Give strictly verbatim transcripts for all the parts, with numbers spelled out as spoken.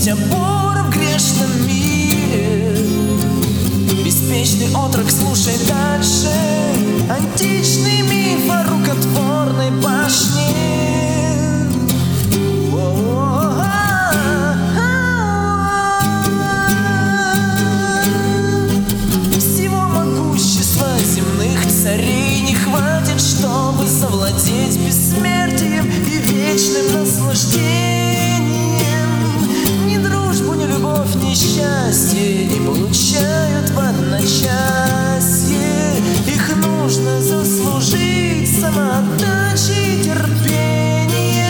Есть опора в грешном мире. Беспечный отрок, слушай дальше. Античный миф о рукотворной башне. Всего могущества земных царей не хватит, чтобы завладеть бессмертием и вечным наслаждением. Ни дружбу, ни любовь, ни счастье не получают в одночасье. Их нужно заслужить самоотдачей и терпением.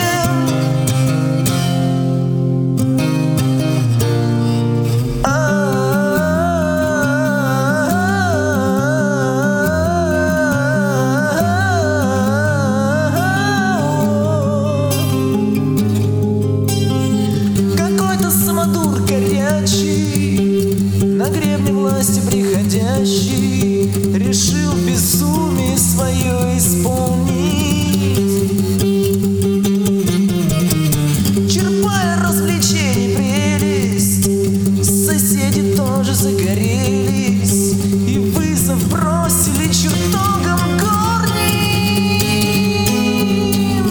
На гребне власти приходящий решил безумие свое исполнить. Черпая развлечений прелесть, соседи тоже загорелись и вызов бросили чертогам горним.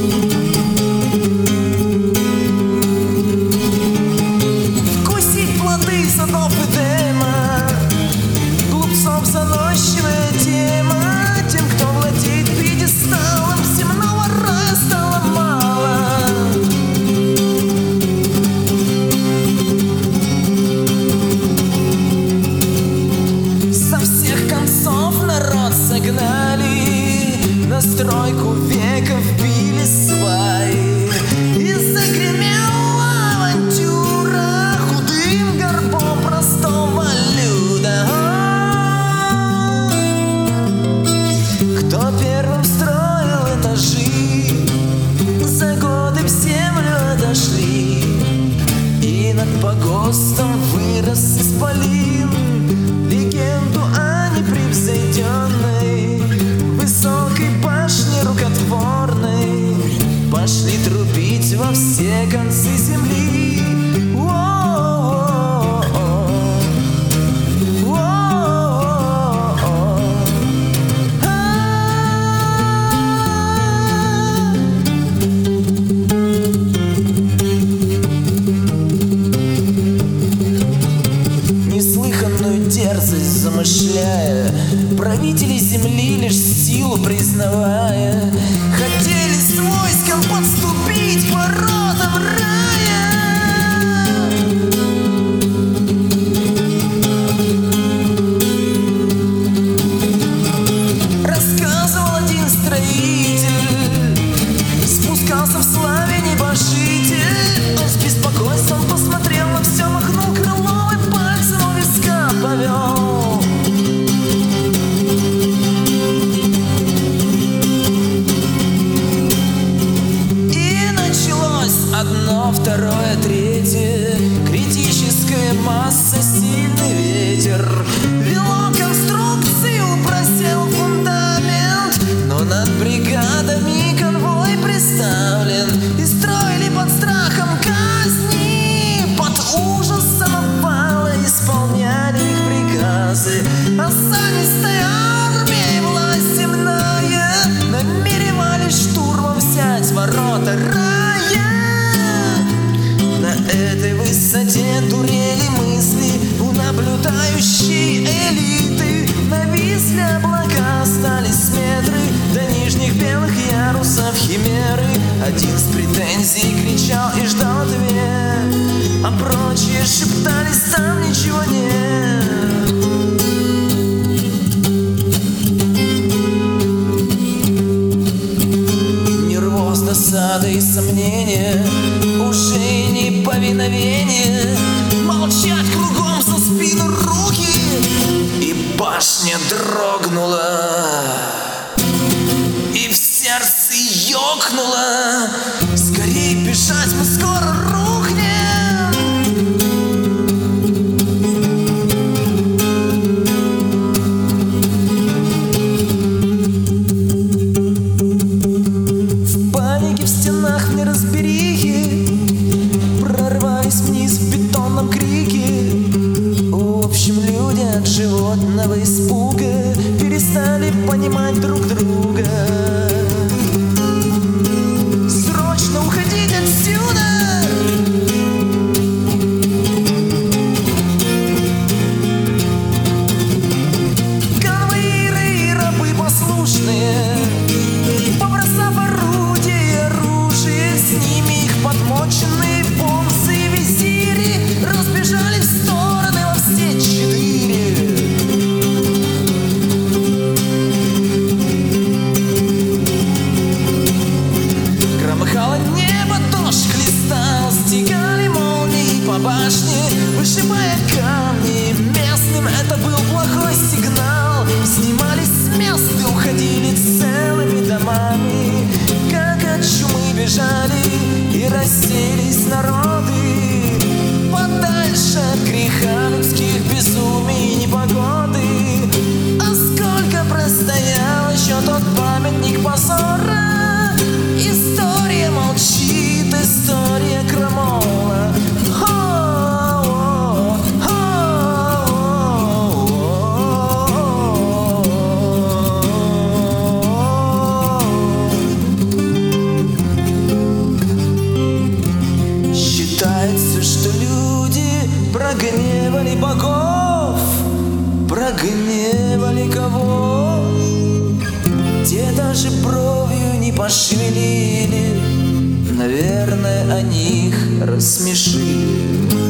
Вкусить плоды садов Эдема, глупцов заносчивая тема. Тем, кто владеет пьедесталом, земного рая стало мало. Со всех концов народ согнали, на стройку веков били сваи. И загремела авантюра худым горбом простого люда. Кто первым строил этажи, за годы в землю отошли, и над погостом вырос исполин. Легенду о непревзойденной высокой башне рукотворной пошли трубить во все концы земли. Неслыханную дерзость замышляя, правители земли лишь силу признавая, хотели с войском подступить к воротам рая. Рассказывал один строитель, спускался в славе небожитель. Он с беспокойством посмотрел на все, махнул крылом и пальцем у виска повел. И началось одно, второе, третье. Критическая масса, сильный ветер вело конструкцию, просел фундамент. Но над бригадами конвой приставлен, и строили под страхом казни, под ужасом обвала исполняли их приказы. Осанистая армия и власть земная намеревались штурмом взять ворота рая. На этой высоте дурели мысли у наблюдающей элиты. Нависли облака, остались метры до нижних белых ярусов химеры. Один с претензией кричал и ждал ответ, а прочие шептались, там ничего нет. Нервоз, досада и сомнения, уже не повиновение. Молчать кругом, за спину руки, и башня дрогнула, и в сердце ёкнуло. Скорей бежать, мы скоро рухнем. В панике в стенах неразберихи прорвались вниз от животного испуга перестали понимать друг друга. Срочно уходить отсюда! Конвоиры и рабы послушные, побросав орудия и оружие, с ними их подмоченные бонсы и визири разбежались в стороны во все четыре. Громыхало небо, дождь хлестал, стекали молнии по башне, вышибая камни. Местным это был плохой сигнал. Снимались с мест и уходили целыми домами, как от чумы бежали и расселись народы подальше от греха людских, безумий и непогоды. А сколько простоял еще тот памятник позора. История молчит, история крамола. Считается, что люди прогневали богов, прогневали кого? Те даже бровью не пошевелили, наверное, они их рассмешили.